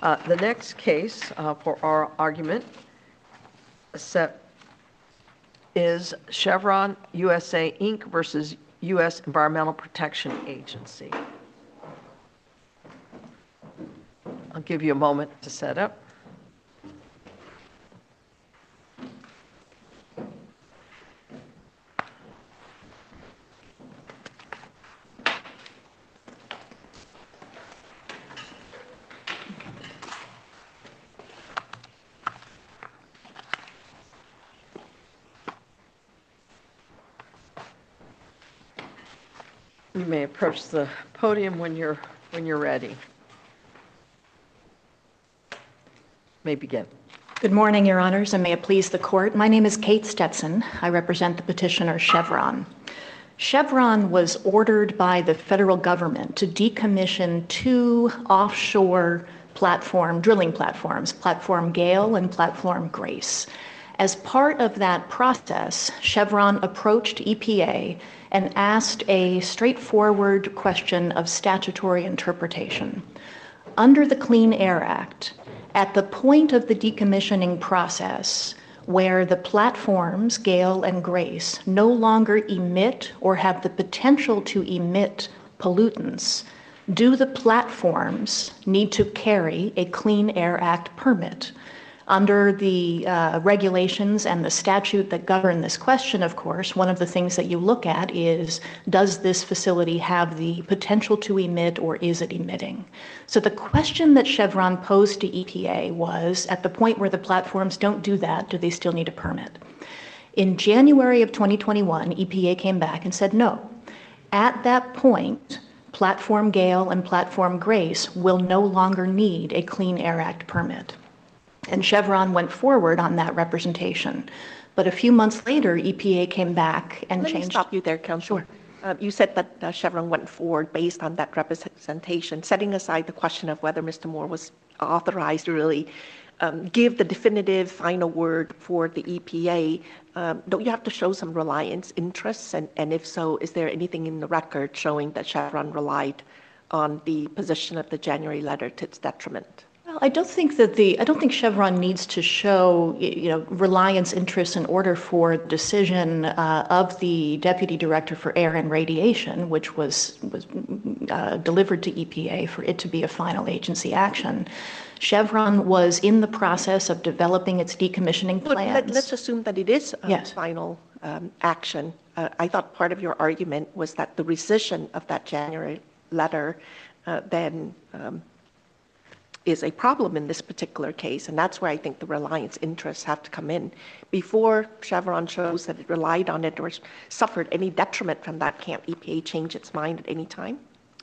The next case for our argument is Chevron USA Inc. versus U.S. Environmental Protection Agency. I'll give you a moment to set up. You may approach the podium when you're ready. You may begin. Good morning, Your Honors, and may it please the Court. My name is Kate Stetson. I represent the petitioner Chevron. Chevron was ordered by the federal government to decommission two offshore drilling platforms, Platform Gale and Platform Grace. As part of that process, Chevron approached EPA and asked a straightforward question of statutory interpretation. Under the Clean Air Act, at the point of the decommissioning process where the platforms, Gale and Grace, no longer emit or have the potential to emit pollutants, do the platforms need to carry a Clean Air Act permit? Under the regulations and the statute that govern this question, of course, one of the things that you look at is, does this facility have the potential to emit or is it emitting? So the question that Chevron posed to EPA was, at the point where the platforms don't do that, do they still need a permit? In January of 2021, EPA came back and said no. At that point, Platform Gale and Platform Grace will no longer need a Clean Air Act permit. And Chevron went forward on that representation. But a few months later, EPA came back and changed. Let me stop you there, Counsel. Sure. You said that Chevron went forward based on that representation, setting aside the question of whether Mr. Moore was authorized to really give the definitive final word for the EPA. Don't you have to show some reliance interests? And if so, is there anything in the record showing that Chevron relied on the position of the January letter to its detriment? Well, I don't think Chevron needs to show, reliance interests in order for decision of the Deputy Director for Air and Radiation, which was delivered to EPA for it to be a final agency action. Chevron was in the process of developing its decommissioning plans. Let's assume that it is a Yes. final action. I thought part of your argument was that the rescission of that January letter then is a problem in this particular case, and that's where I think the reliance interests have to come in. Before Chevron shows that it relied on it or suffered any detriment from that, can't EPA change its mind at any time?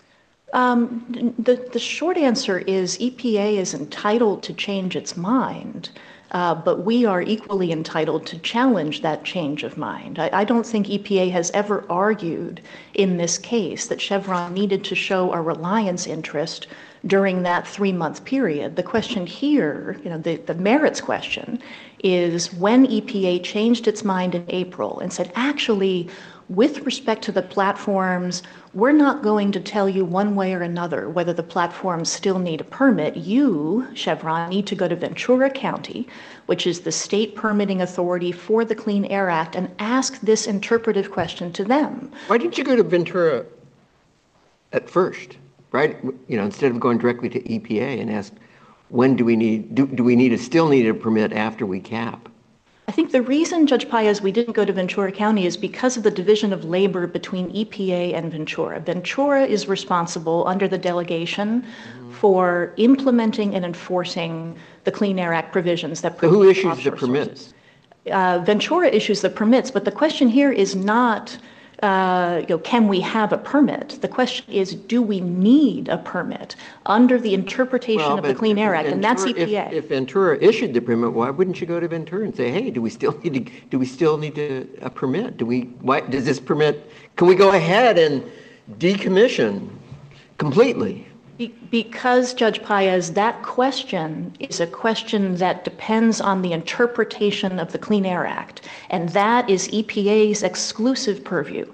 The short answer is EPA is entitled to change its mind, but we are equally entitled to challenge that change of mind. I don't think EPA has ever argued in this case that Chevron needed to show a reliance interest during that 3-month period. The question here, the merits question, is when EPA changed its mind in April and said, actually, with respect to the platforms, we're not going to tell you one way or another whether the platforms still need a permit. You, Chevron, need to go to Ventura County, which is the state permitting authority for the Clean Air Act, and ask this interpretive question to them. Why didn't you go to Ventura at first, right? Instead of going directly to EPA and ask, when do we still need a permit after we cap? I think the reason, Judge Paez, we didn't go to Ventura County is because of the division of labor between EPA and Ventura. Ventura is responsible under the delegation for implementing and enforcing the Clean Air Act provisions that So who issues the permits? Ventura issues the permits, but the question here is not, can we have a permit? The question is, do we need a permit under the interpretation of the Clean Air Act? And that's EPA. If Ventura issued the permit, why wouldn't you go to Ventura and say, hey, do we still need a permit? Does this permit? Can we go ahead and decommission completely? Because, Judge Paez, that question is a question that depends on the interpretation of the Clean Air Act, and that is EPA's exclusive purview.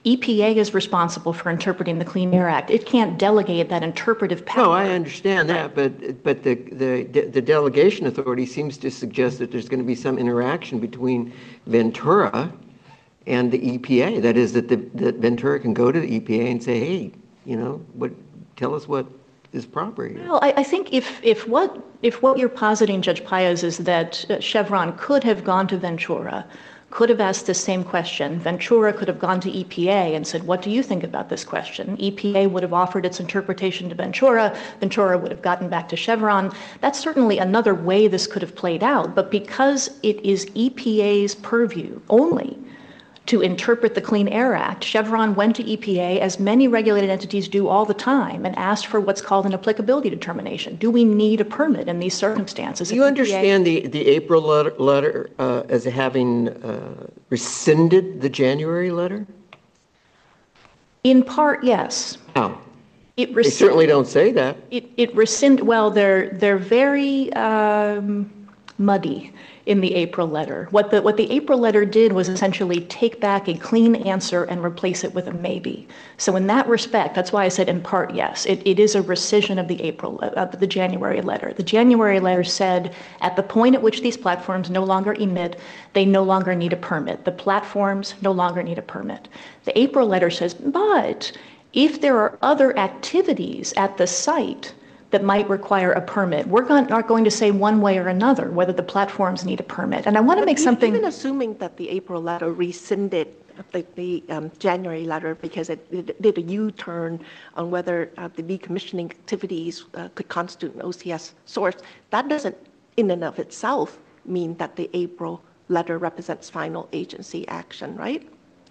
EPA is responsible for interpreting the Clean Air Act. It can't delegate that interpretive power. No, I understand that, but the delegation authority seems to suggest that there's going to be some interaction between Ventura and the EPA. That is, that Ventura can go to the EPA and say, hey, tell us what is proper here. Well, I think if what you're positing, Judge Paez, is that Chevron could have gone to Ventura, could have asked the same question. Ventura could have gone to EPA and said, what do you think about this question? EPA would have offered its interpretation to Ventura. Ventura would have gotten back to Chevron. That's certainly another way this could have played out. But because it is EPA's purview only to interpret the Clean Air Act, Chevron went to EPA, as many regulated entities do all the time, and asked for what's called an applicability determination. Do we need a permit in these circumstances? Do you understand the April letter as having rescinded the January letter? In part, yes. How? They certainly don't say that. It rescinded, well, they're very muddy in the April letter. What the April letter did was essentially take back a clean answer and replace it with a maybe. So in that respect, that's why I said in part yes. It is a rescission of the January letter. The January letter said at the point at which these platforms no longer emit, they no longer need a permit. The platforms no longer need a permit. The April letter says, but if there are other activities at the site that might require a permit, we're not going to say one way or another whether the platforms need a permit. And I want to make something... Even assuming that the April letter rescinded the January letter because it did a U-turn on whether the decommissioning activities could constitute an OCS source, that doesn't in and of itself mean that the April letter represents final agency action, right?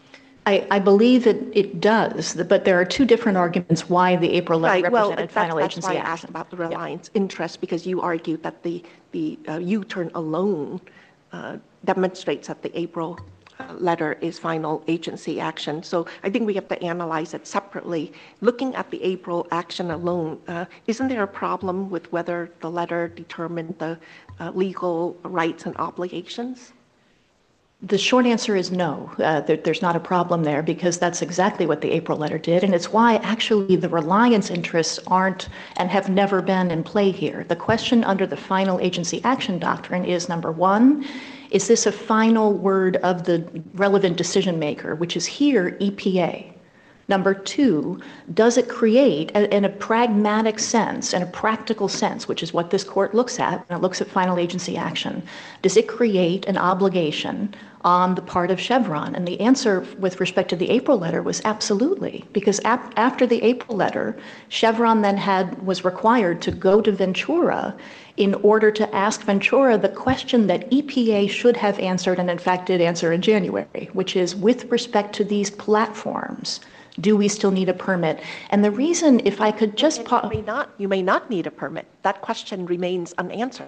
I believe it does, but there are two different arguments why the April letter represented final agency action. That's why I asked about the reliance interest, because you argued that the U-turn alone demonstrates that the April letter is final agency action. So I think we have to analyze it separately. Looking at the April action alone, isn't there a problem with whether the letter determined the legal rights and obligations? The short answer is no. There's not a problem there because that's exactly what the April letter did. And it's why actually the reliance interests aren't and have never been in play here. The question under the final agency action doctrine is, number one, is this a final word of the relevant decision maker, which is here EPA? Number two, does it create, in a pragmatic sense, in a practical sense, which is what this court looks at when it looks at final agency action, does it create an obligation on the part of Chevron? And the answer with respect to the April letter was absolutely, because after the April letter, Chevron then was required to go to Ventura in order to ask Ventura the question that EPA should have answered, and in fact did answer in January, which is, with respect to these platforms, do we still need a permit? And the reason, if I could just... You may not need a permit. That question remains unanswered.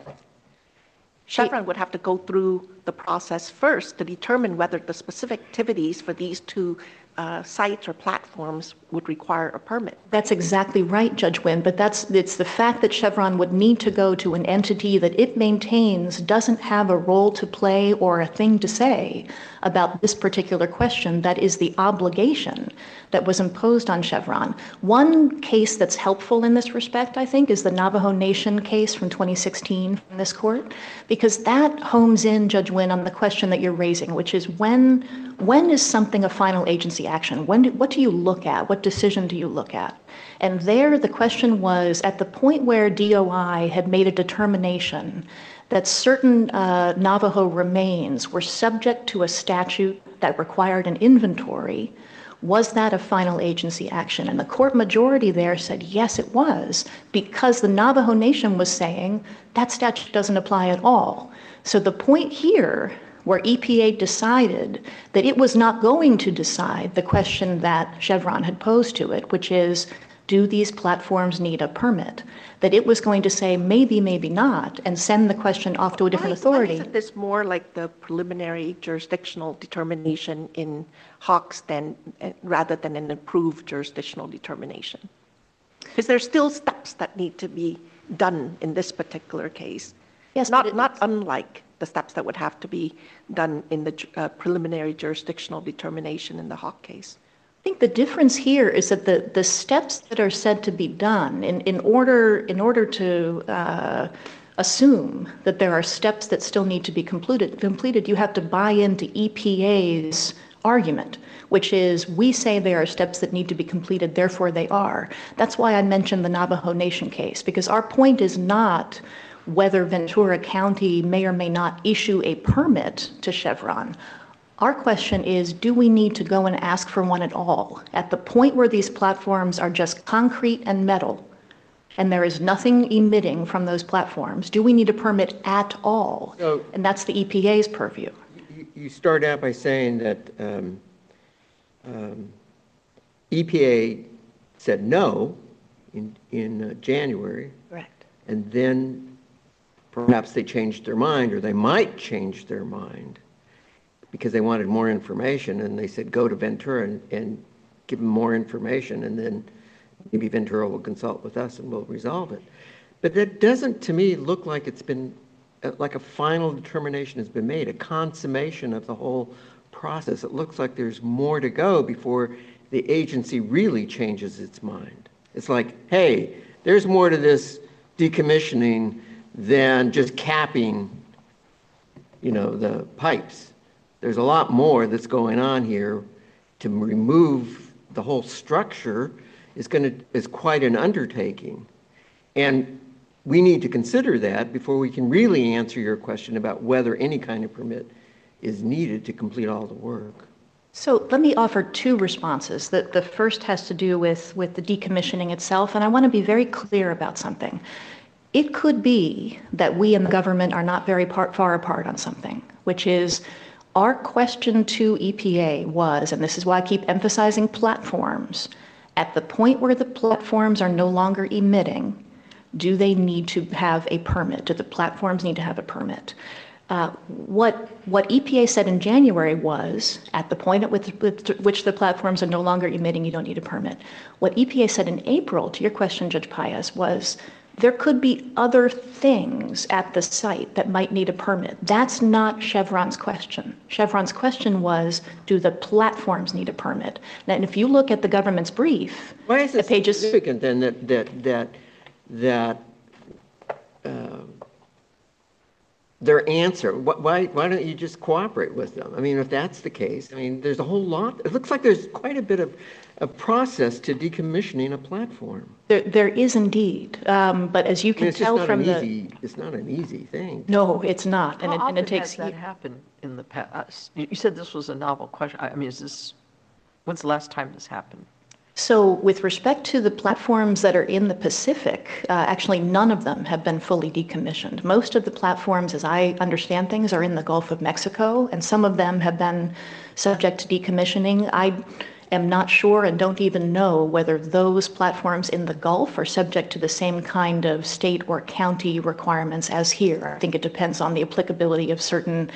Chevron would have to go through the process first to determine whether the specific activities for these two sites or platforms would require a permit. That's exactly right, Judge Wynn, but it's the fact that Chevron would need to go to an entity that it maintains doesn't have a role to play or a thing to say about this particular question that is the obligation that was imposed on Chevron. One case that's helpful in this respect, I think, is the Navajo Nation case from 2016 from this court, because that homes in, Judge Wynn, on the question that you're raising, which is when is something a final agency action? What do you look at? What decision do you look at? And there the question was, at the point where DOI had made a determination that certain Navajo remains were subject to a statute that required an inventory, was that a final agency action? And the court majority there said, yes, it was, because the Navajo Nation was saying that statute doesn't apply at all. So the point here where EPA decided that it was not going to decide the question that Chevron had posed to it, which is, do these platforms need a permit? That it was going to say maybe, maybe not, and send the question off to a different authority. Why isn't this more like the preliminary jurisdictional determination in Hawks rather than an approved jurisdictional determination? Because there's still steps that need to be done in this particular case. Yes, not unlike the steps that would have to be done in the preliminary jurisdictional determination in the Hawk case. think the difference here is that the steps that are said to be done in order to assume that there are steps that still need to be completed, you have to buy into EPA's argument, which is we say there are steps that need to be completed, therefore they are. That's why I mentioned the Navajo Nation case, because our point is not whether Ventura County may or may not issue a permit to Chevron. Our question is, do we need to go and ask for one at all? At the point where these platforms are just concrete and metal, and there is nothing emitting from those platforms, do we need a permit at all? So, and that's the EPA's purview. You start out by saying that EPA said no in January. Correct. And then perhaps they changed their mind, or they might change their mind because they wanted more information, and they said go to Ventura and give them more information, and then maybe Ventura will consult with us and we'll resolve it. But that doesn't, to me, look like it's been, like a final determination has been made, a consummation of the whole process. It looks like there's more to go before the agency really changes its mind. It's like, hey, there's more to this decommissioning than just capping, the pipes. There's a lot more that's going on here. To remove the whole structure is quite an undertaking. And we need to consider that before we can really answer your question about whether any kind of permit is needed to complete all the work. So let me offer two responses. The first has to do with the decommissioning itself, and I want to be very clear about something. It could be that we and the government are not very far apart on something, which is our question to EPA was, and this is why I keep emphasizing platforms, at the point where the platforms are no longer emitting, do they need to have a permit? Do the platforms need to have a permit? What EPA said in January was, at the point at which the platforms are no longer emitting, you don't need a permit. What EPA said in April, to your question, Judge Paez, was there could be other things at the site that might need a permit. That's not Chevron's question. Chevron's question was, do the platforms need a permit? Now, and if you look at the government's brief, why is it pages significant then that their answer, why don't you just cooperate with them? I mean, if that's the case, there's a whole lot. It looks like there's quite a bit of a process to decommissioning a platform. There is indeed, but as you can tell from it's not an easy thing. No, it's not, How often it takes. has that happened in the past? You said this was a novel question. When's the last time this happened? So with respect to the platforms that are in the Pacific, actually none of them have been fully decommissioned. Most of the platforms, as I understand things, are in the Gulf of Mexico, and some of them have been subject to decommissioning. I am not sure and don't even know whether those platforms in the Gulf are subject to the same kind of state or county requirements as here. I think it depends on the applicability of certain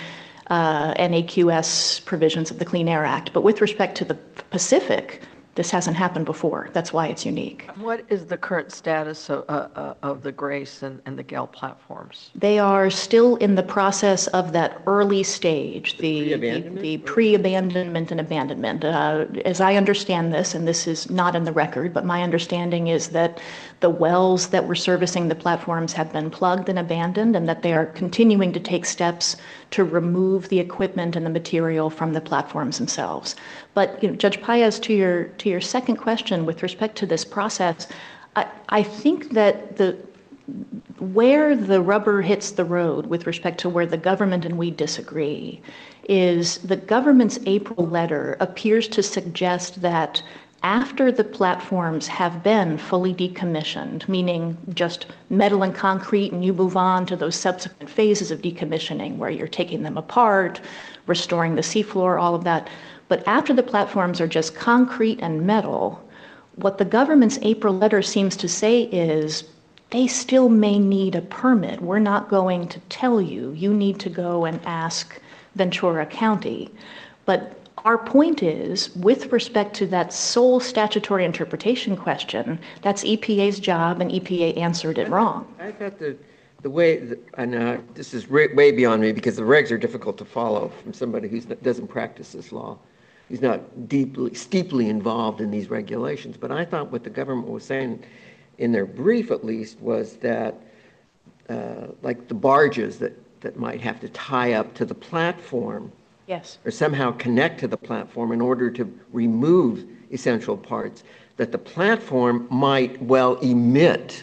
NAQS provisions of the Clean Air Act. But with respect to the Pacific, this hasn't happened before. That's why it's unique. What is the current status of the Grace and the Gale platforms? They are still in the process of that early stage, the pre-abandonment and abandonment. As I understand this, and this is not in the record, but my understanding is that the wells that were servicing the platforms have been plugged and abandoned, and that they are continuing to take steps to remove the equipment and the material from the platforms themselves. But Judge Paez, to your second question with respect to this process, I think that where the rubber hits the road with respect to where the government and we disagree is the government's April letter appears to suggest that after the platforms have been fully decommissioned, meaning just metal and concrete, and you move on to those subsequent phases of decommissioning where you're taking them apart, restoring the seafloor, all of that. But after the platforms are just concrete and metal, what the government's April letter seems to say is they still may need a permit. We're not going to tell you. You need to go and ask Ventura County. But our point is, with respect to that sole statutory interpretation question, that's EPA's job, and EPA answered it wrong. I thought the way, and this is way beyond me because the regs are difficult to follow from somebody who doesn't practice this law. steeply involved in these regulations. But I thought what the government was saying, in their brief at least, was that like the barges that might have to tie up to the platform, Yes. or somehow connect to the platform in order to remove essential parts, that the platform might well emit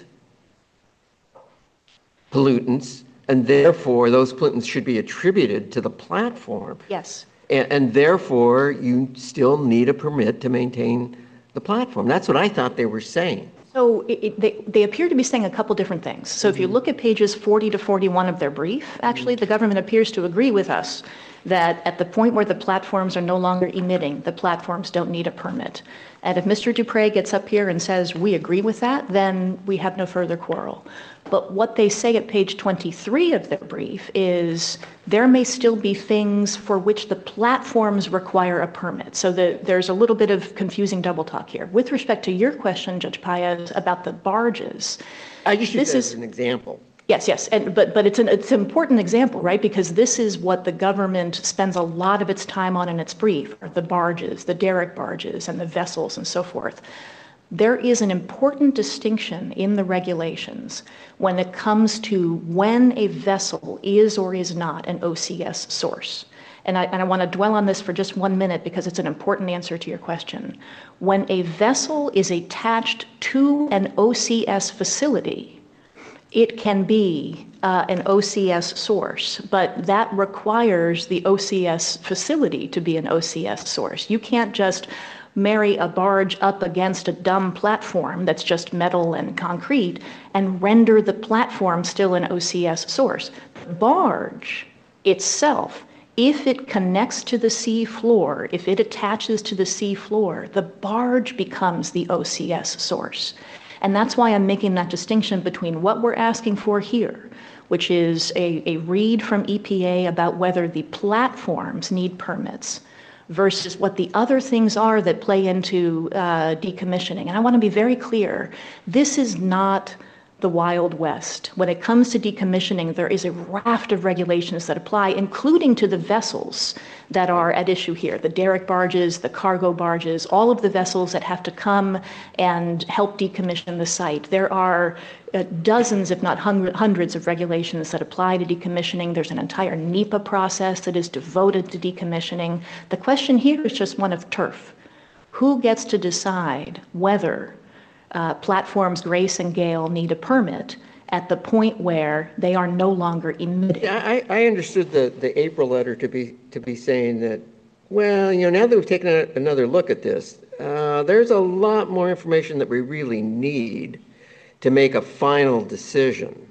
pollutants, and therefore those pollutants should be attributed to the platform. Yes. And therefore, you still need a permit to maintain the platform. That's what I thought they were saying. So they appear to be saying a couple different things. So if you look at pages 40 to 41 of their brief, actually the government appears to agree with us that at the point where the platforms are no longer emitting, the platforms don't need a permit. And if Mr. Dupre gets up here and says, we agree with that, then we have no further quarrel. But what they say at page 23 of their brief is there may still be things for which the platforms require a permit. So there's a little bit of confusing double talk here. With respect to your question, Judge Paez, about the barges. I just use that as an example. Yes, yes, but it's an important example, right? Because this is what the government spends a lot of its time on in its brief, are the barges, the derrick barges, and the vessels and so forth. There is an important distinction in the regulations when it comes to when a vessel is or is not an OCS source. And I want to dwell on this for just 1 minute because it's an important answer to your question. When a vessel is attached to an OCS facility, it can be an OCS source, but that requires the OCS facility to be an OCS source. You can't just marry a barge up against a dumb platform that's just metal and concrete and render the platform still an OCS source. The barge itself, if it connects to the sea floor, if it attaches to the sea floor, the barge becomes the OCS source. And that's why I'm making that distinction between what we're asking for here, which is a read from EPA about whether the platforms need permits, versus what the other things are that play into decommissioning. And I want to be very clear, this is not the Wild West. When it comes to decommissioning, there is a raft of regulations that apply, including to the vessels that are at issue here, the derrick barges, the cargo barges, all of the vessels that have to come and help decommission the site. There are dozens, if not hundreds of regulations that apply to decommissioning. There's an entire NEPA process that is devoted to decommissioning. The question here is just one of turf. Who gets to decide whether platforms Grace and Gale need a permit at the point where they are no longer emitting? Yeah, I understood the April letter to be saying that, well, now that we've taken another look at this, there's a lot more information that we really need to make a final decision.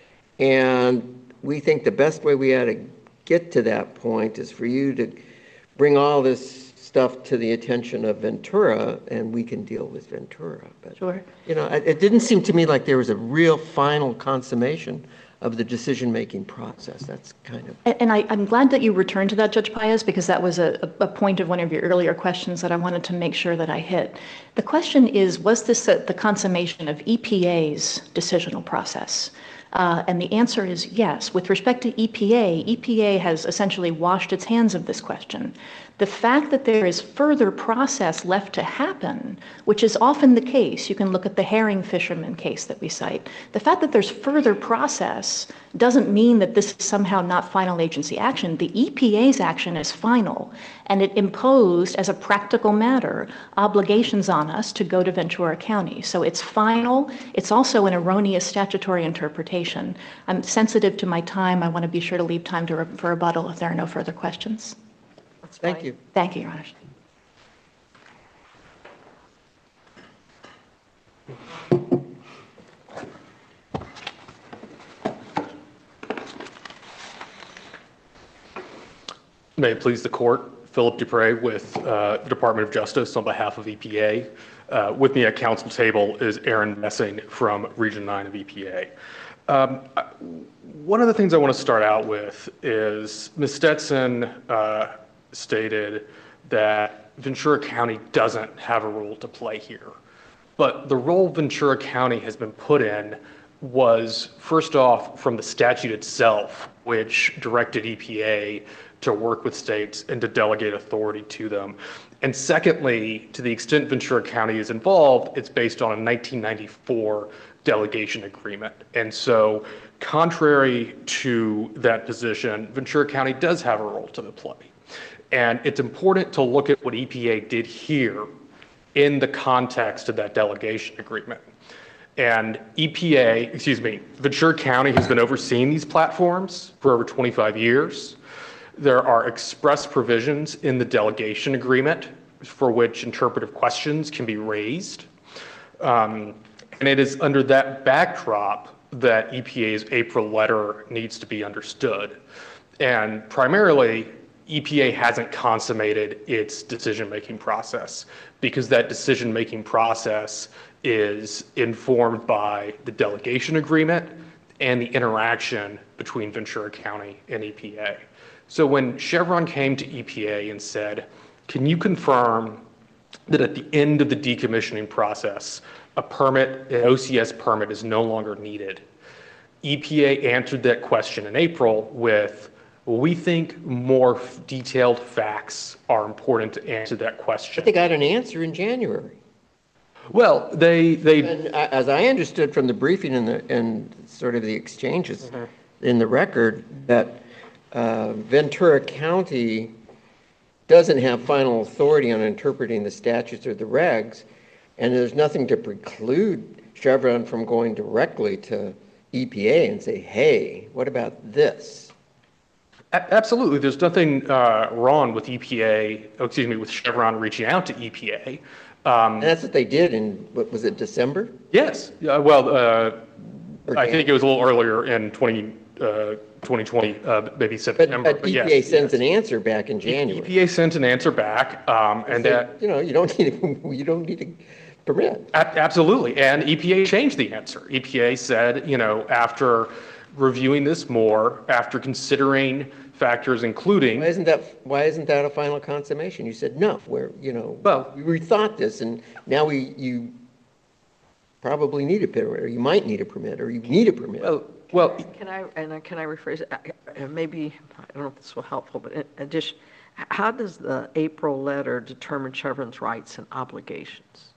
And we think the best way we ought to get to that point is for you to bring all this stuff to the attention of Ventura, and we can deal with Ventura. But, Sure. It didn't seem to me like there was a real final consummation of the decision-making process. That's kind of... And I'm glad that you returned to that, Judge Paez, because that was a point of one of your earlier questions that I wanted to make sure that I hit. The question is, was this the consummation of EPA's decisional process? And the answer is yes. With respect to EPA has essentially washed its hands of this question. The fact that there is further process left to happen, which is often the case, you can look at the herring fisherman case that we cite, the fact that there's further process doesn't mean that this is somehow not final agency action. The EPA's action is final, and it imposed, as a practical matter, obligations on us to go to Ventura County. So it's final. It's also an erroneous statutory interpretation. I'm sensitive to my time. I want to be sure to leave time for rebuttal if there are no further questions. Thank you. Thank you, Your Honor. May it please the court, Philip Dupre with the Department of Justice on behalf of EPA. With me at council table is Aaron Messing from Region 9 of EPA. One of the things I want to start out with is Ms. Stetson stated that Ventura County doesn't have a role to play here. But the role Ventura County has been put in was, first off, from the statute itself, which directed EPA to work with states and to delegate authority to them. And secondly, to the extent Ventura County is involved, it's based on a 1994 delegation agreement. And so contrary to that position, Ventura County does have a role to play. And it's important to look at what EPA did here in the context of that delegation agreement. And Ventura County has been overseeing these platforms for over 25 years. There are express provisions in the delegation agreement for which interpretive questions can be raised. And it is under that backdrop that EPA's April letter needs to be understood. And primarily, EPA hasn't consummated its decision-making process because that decision-making process is informed by the delegation agreement and the interaction between Ventura County and EPA. So when Chevron came to EPA and said, can you confirm that at the end of the decommissioning process, an OCS permit is no longer needed? EPA answered that question in April with, well, we think more detailed facts are important to answer that question. But they got an answer in January. Well, And as I understood from the briefing and sort of the exchanges in the record, that Ventura County doesn't have final authority on interpreting the statutes or the regs, and there's nothing to preclude Chevron from going directly to EPA and say, hey, what about this? Absolutely. There's nothing wrong with with Chevron reaching out to EPA. And that's what they did in, what was it, December? Yes. I think it was a little earlier in 2020, maybe September. But EPA yes, sends an answer back in January. EPA sent an answer back, and that you don't need a permit. Absolutely. And EPA changed the answer. EPA said, after reviewing this more, after considering factors including. Why isn't that a final consummation? You said no. We rethought this, and now you probably need a permit, or you might need a permit, or you need a permit. Well, can I rephrase it? Maybe, I don't know if this will be helpful, but in addition, how does the April letter determine Chevron's rights and obligations?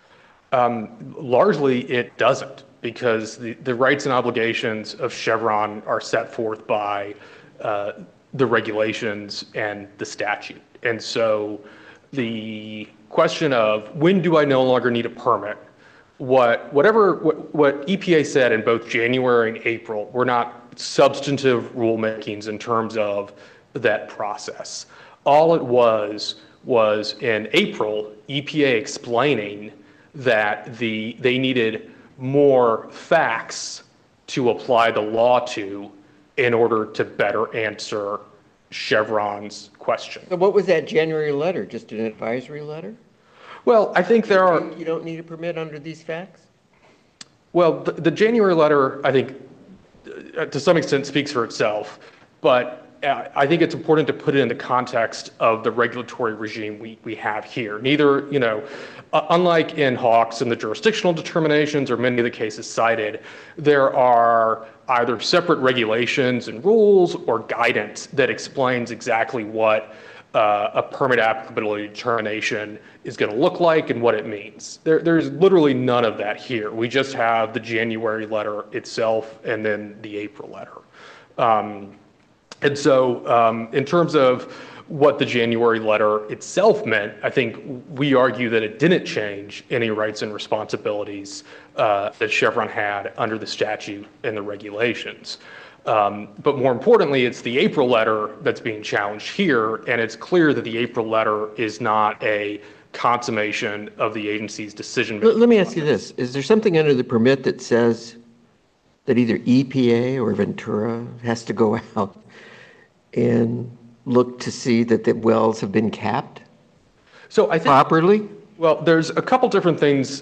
Largely, it doesn't, because the rights and obligations of Chevron are set forth by the regulations and the statute. And so the question of when do I no longer need a permit, what EPA said in both January and April were not substantive rulemakings in terms of that process. All it was in April, EPA explaining that they needed more facts to apply the law to in order to better answer Chevron's question. So what was that January letter? Just an advisory letter? Well, I think there are. You don't need a permit under these facts? Well, the January letter, I think, to some extent speaks for itself, but I think it's important to put it in the context of the regulatory regime we have here. Neither, unlike in Hawks and the jurisdictional determinations or many of the cases cited, there are either separate regulations and rules or guidance that explains exactly what a permit applicability determination is going to look like and what it means. There's literally none of that here. We just have the January letter itself and then the April letter. And so in terms of what the January letter itself meant, I think we argue that it didn't change any rights and responsibilities that Chevron had under the statute and the regulations. But more importantly, it's the April letter that's being challenged here, and it's clear that the April letter is not a consummation of the agency's decision. Let me ask you this. Is there something under the permit that says that either EPA or Ventura has to go out and look to see that the wells have been capped So I think properly? Well, there's a couple different things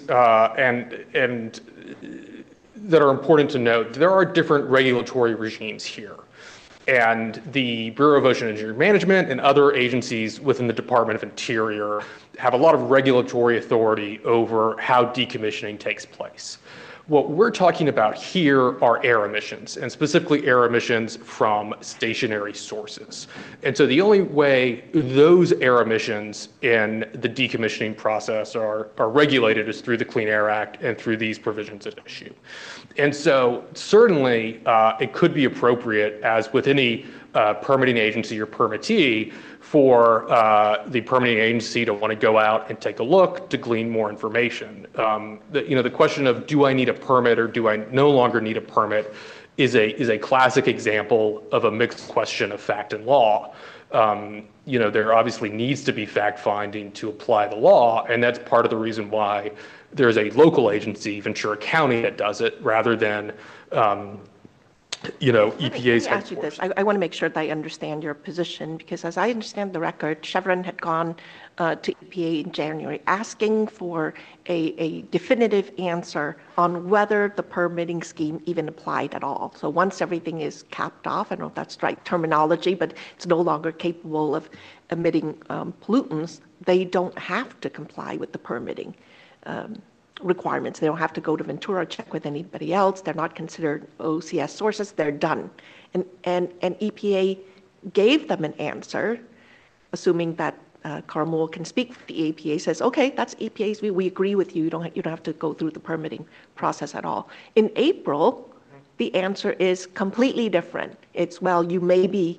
and that are important to note. There are different regulatory regimes here. And the Bureau of Ocean Engineering Management and other agencies within the Department of Interior have a lot of regulatory authority over how decommissioning takes place. What we're talking about here are air emissions, and specifically air emissions from stationary sources. And so the only way those air emissions in the decommissioning process are regulated is through the Clean Air Act and through these provisions at issue. And so certainly it could be appropriate, as with any permitting agency or permittee, for the permitting agency to want to go out and take a look to glean more information. The question of do I need a permit or do I no longer need a permit is a classic example of a mixed question of fact and law. There obviously needs to be fact finding to apply the law, and that's part of the reason why there's a local agency, Ventura County, that does it rather than EPA's Let me ask you this. I want to make sure that I understand your position, because as I understand the record, Chevron had gone to EPA in January asking for a definitive answer on whether the permitting scheme even applied at all. So once everything is capped off, I don't know if that's the right terminology, but it's no longer capable of emitting pollutants, they don't have to comply with the permitting requirements. They don't have to go to Ventura, check with anybody else. They're not considered OCS sources. They're done. And EPA gave them an answer, assuming that Carmel can speak for the EPA, says, okay, that's EPA's view. We agree with you. You don't have to go through the permitting process at all. In April, the answer is completely different. It's, well, you may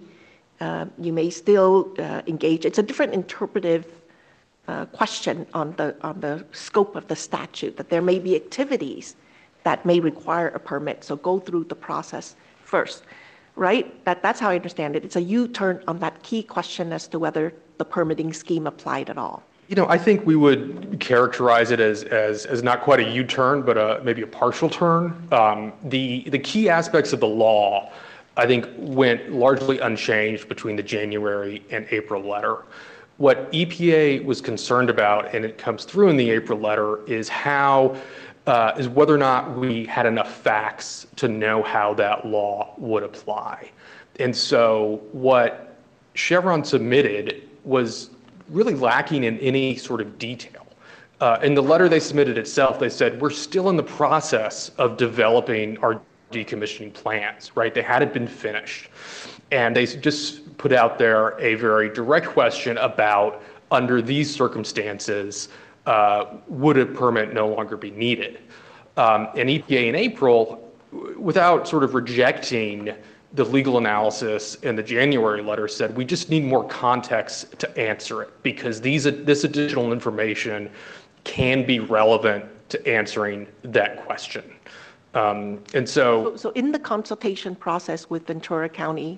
still engage. It's a different interpretive question on the scope of the statute, that there may be activities that may require a permit, so go through the process first, right? That's how I understand it. It's a U-turn on that key question as to whether the permitting scheme applied at all. I think we would characterize it as not quite a U-turn, but maybe a partial turn. The key aspects of the law, I think, went largely unchanged between the January and April letter. What EPA was concerned about, and it comes through in the April letter, is whether or not we had enough facts to know how that law would apply. And so what Chevron submitted was really lacking in any sort of detail. In the letter they submitted itself, they said, we're still in the process of developing our decommissioning plans, right? They hadn't been finished. And they just put out there a very direct question about, under these circumstances, would a permit no longer be needed? And EPA in April, without sort of rejecting the legal analysis in the January letter, said we just need more context to answer it, because this additional information can be relevant to answering that question. And so in the consultation process with Ventura County,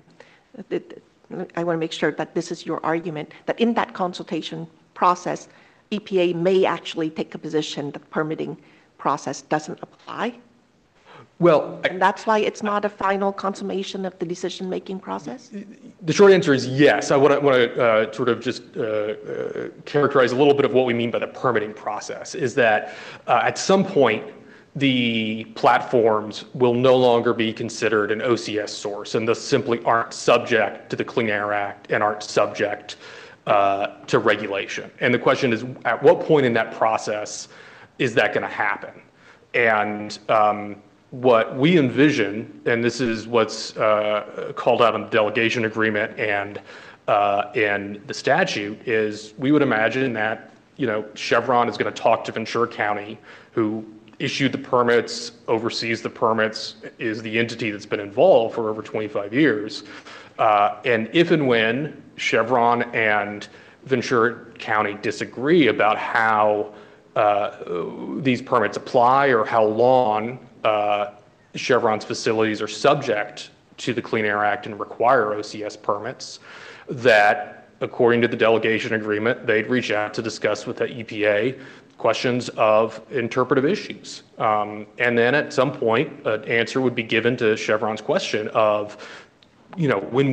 I want to make sure that this is your argument, that in that consultation process, EPA may actually take a position that permitting process doesn't apply? Well, and that's why it's not a final consummation of the decision-making process? The short answer is yes. I want to sort of just characterize a little bit of what we mean by the permitting process, is that at some point, the platforms will no longer be considered an OCS source, and thus simply aren't subject to the Clean Air Act and aren't subject to regulation. And the question is, at what point in that process is that going to happen? And what we envision, and this is what's called out in the delegation agreement and in the statute, is we would imagine that Chevron is going to talk to Ventura County, who issued the permits, oversees the permits, is the entity that's been involved for over 25 years. And if and when Chevron and Ventura County disagree about how these permits apply or how long Chevron's facilities are subject to the Clean Air Act and require OCS permits, that according to the delegation agreement, they'd reach out to discuss with the EPA questions of interpretive issues. And then at some point, an answer would be given to Chevron's question of, when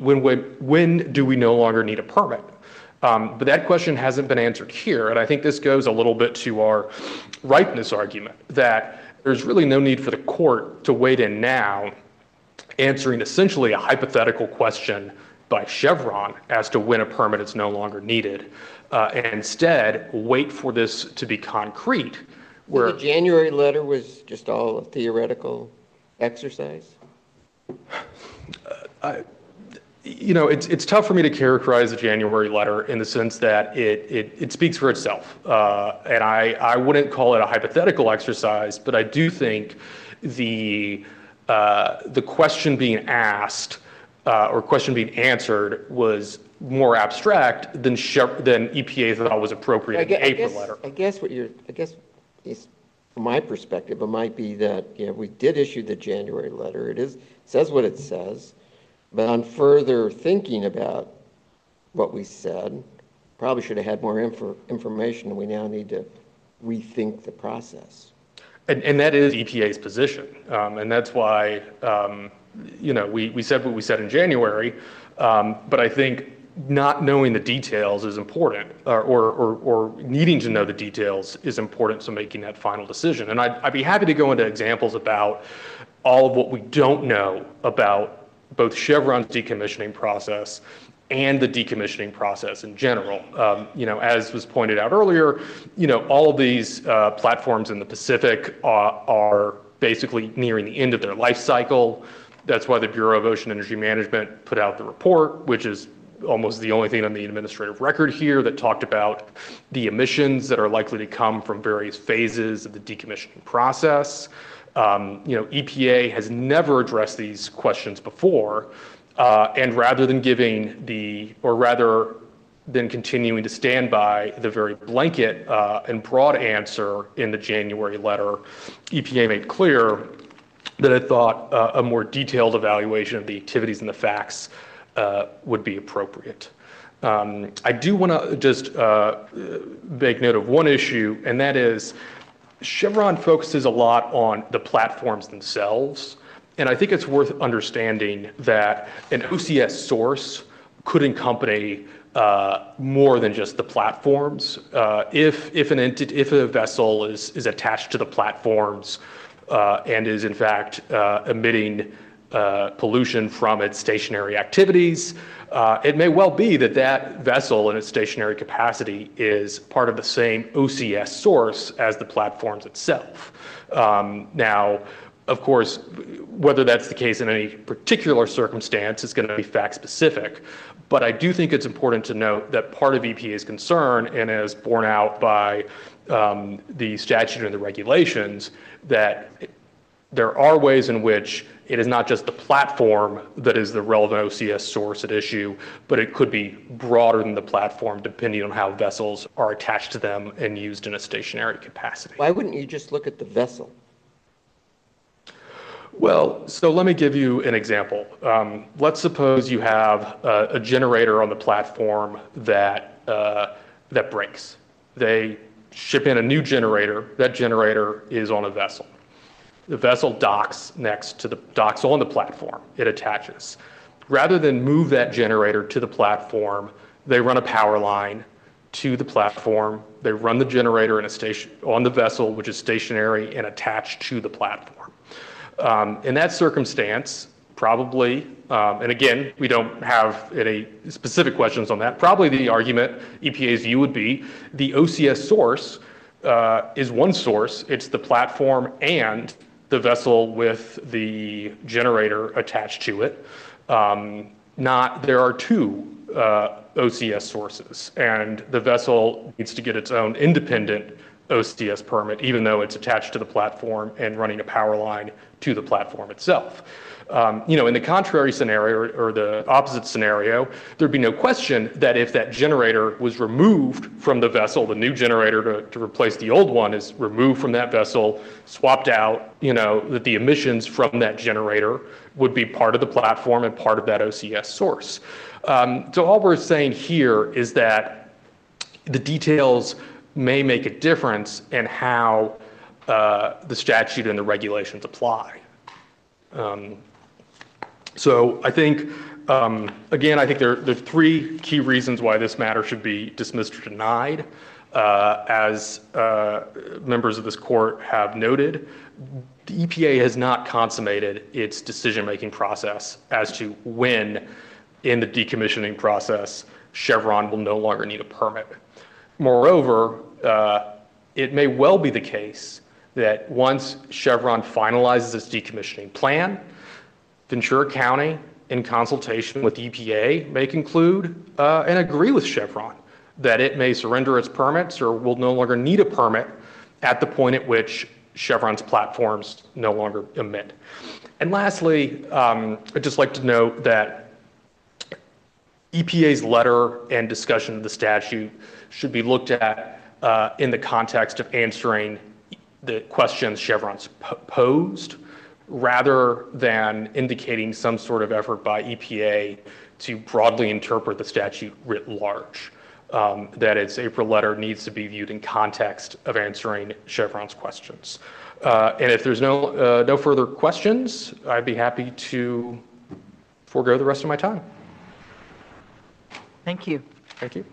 do we no longer need a permit? But that question hasn't been answered here. And I think this goes a little bit to our ripeness argument, that there's really no need for the court to wade in now, answering essentially a hypothetical question by Chevron as to when a permit is no longer needed. And instead, wait for this to be concrete, So the January letter was just all a theoretical exercise? It's tough for me to characterize the January letter in the sense that it speaks for itself. And I wouldn't call it a hypothetical exercise, but I do think the question being asked or question being answered was more abstract than EPA thought was appropriate in the April letter. I guess from my perspective, it might be that, we did issue the January letter. It says what it says. But on further thinking about what we said, probably should have had more information, and we now need to rethink the process. And that is EPA's position. And that's why, we said what we said in January, but I think not knowing the details is important, or needing to know the details is important to making that final decision. And I'd be happy to go into examples about all of what we don't know about both Chevron's decommissioning process and the decommissioning process in general. As was pointed out earlier, all of these platforms in the Pacific are basically nearing the end of their life cycle. That's why the Bureau of Ocean Energy Management put out the report, which is almost the only thing on the administrative record here that talked about the emissions that are likely to come from various phases of the decommissioning process. EPA has never addressed these questions before, and rather than continuing to stand by the very blanket and broad answer in the January letter, EPA made clear that it thought a more detailed evaluation of the activities and the facts would be appropriate. I do want to just make note of one issue, and that is Chevron focuses a lot on the platforms themselves, and I think it's worth understanding that an OCS source could encompass more than just the platforms. If a vessel is attached to the platforms and is in fact emitting pollution from its stationary activities, it may well be that vessel in its stationary capacity is part of the same OCS source as the platforms itself. Now, of course, whether that's the case in any particular circumstance is going to be fact specific, but I do think it's important to note that part of EPA's concern, and as borne out by the statute and the regulations, that there are ways in which it is not just the platform that is the relevant OCS source at issue, but it could be broader than the platform depending on how vessels are attached to them and used in a stationary capacity. Why wouldn't you just look at the vessel? Well, so let me give you an example. Let's suppose you have a generator on the platform that breaks. They ship in a new generator. That generator is on a vessel. The vessel docks on the platform. It attaches. Rather than move that generator to the platform, they run a power line to the platform. They run the generator on the vessel, which is stationary and attached to the platform. In that circumstance, probably, and again, we don't have any specific questions on that, probably the argument, EPA's view would be, the OCS source is one source. It's the platform and the vessel with the generator attached to it. There are two OCS sources, and the vessel needs to get its own independent OCS permit, even though it's attached to the platform and running a power line to the platform itself. In the contrary scenario or the opposite scenario, there'd be no question that if that generator was removed from the vessel, the new generator to replace the old one is removed from that vessel, swapped out, that the emissions from that generator would be part of the platform and part of that OCS source. So all we're saying here is that the details may make a difference in how the statute and the regulations apply. So I think, again, I think there are three key reasons why this matter should be dismissed or denied. As members of this court have noted, the EPA has not consummated its decision-making process as to when, in the decommissioning process, Chevron will no longer need a permit. Moreover, it may well be the case that once Chevron finalizes its decommissioning plan, Ventura County, in consultation with EPA, may conclude and agree with Chevron that it may surrender its permits or will no longer need a permit at the point at which Chevron's platforms no longer emit. And lastly, I'd just like to note that EPA's letter and discussion of the statute should be looked at in the context of answering the questions Chevron's posed, rather than indicating some sort of effort by EPA to broadly interpret the statute writ large. That its April letter needs to be viewed in context of answering Chevron's questions. And if there's no further questions, I'd be happy to forego the rest of my time. Thank you. Thank you.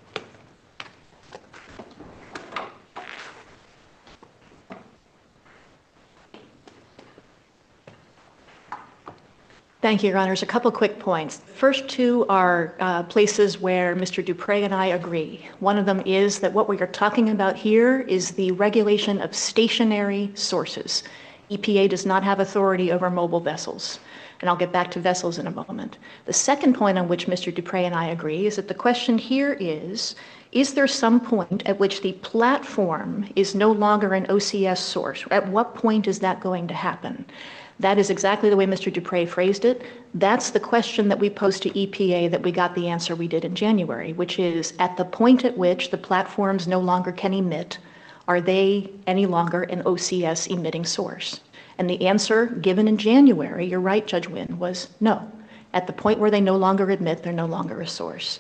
Thank you, Your Honors. A couple quick points. First two are places where Mr. Dupre and I agree. One of them is that what we are talking about here is the regulation of stationary sources. EPA does not have authority over mobile vessels, and I'll get back to vessels in a moment. The second point on which Mr. Dupre and I agree is that the question here is there some point at which the platform is no longer an OCS source? At what point is that going to happen? That is exactly the way Mr. Dupre phrased it. That's the question that we posed to EPA that we got the answer we did in January, which is at the point at which the platforms no longer can emit, are they any longer an OCS emitting source? And the answer given in January, you're right, Judge Wynn, was no. At the point where they no longer emit, they're no longer a source.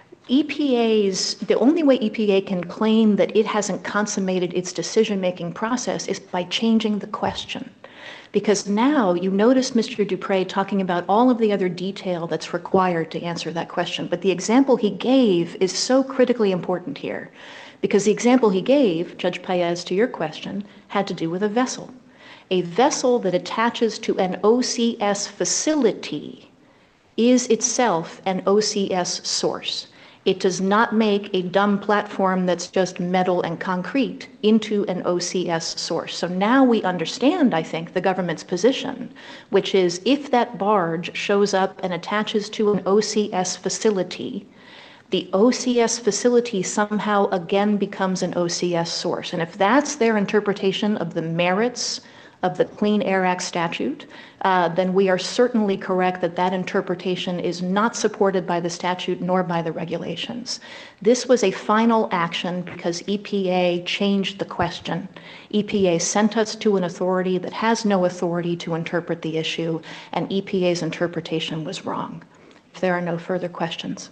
The only way EPA can claim that it hasn't consummated its decision-making process is by changing the question. Because now you notice Mr. Dupre talking about all of the other detail that's required to answer that question. But the example he gave is so critically important here. Because the example he gave, Judge Paez, to your question, had to do with a vessel. A vessel that attaches to an OCS facility is itself an OCS source. It does not make a dumb platform that's just metal and concrete into an OCS source. So now we understand, I think, the government's position, which is if that barge shows up and attaches to an OCS facility, the OCS facility somehow again becomes an OCS source. And if that's their interpretation of the merits of the Clean Air Act statute, then we are certainly correct that that interpretation is not supported by the statute nor by the regulations. This was a final action because EPA changed the question. EPA sent us to an authority that has no authority to interpret the issue, and EPA's interpretation was wrong. If there are no further questions.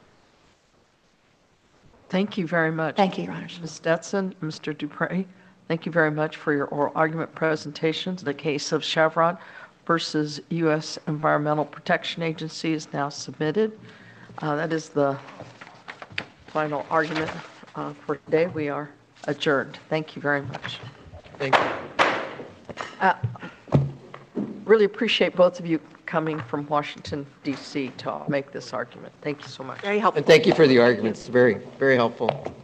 Thank you very much. Thank you, Your Honors. Ms. Stetson, Mr. Dupre, thank you very much for your oral argument presentations. The case of Chevron versus U.S. Environmental Protection Agency is now submitted. That is the final argument for today. We are adjourned. Thank you very much. Thank you. Really appreciate both of you coming from Washington, D.C. to make this argument. Thank you so much. Very helpful. And thank you for the arguments. Very, very helpful.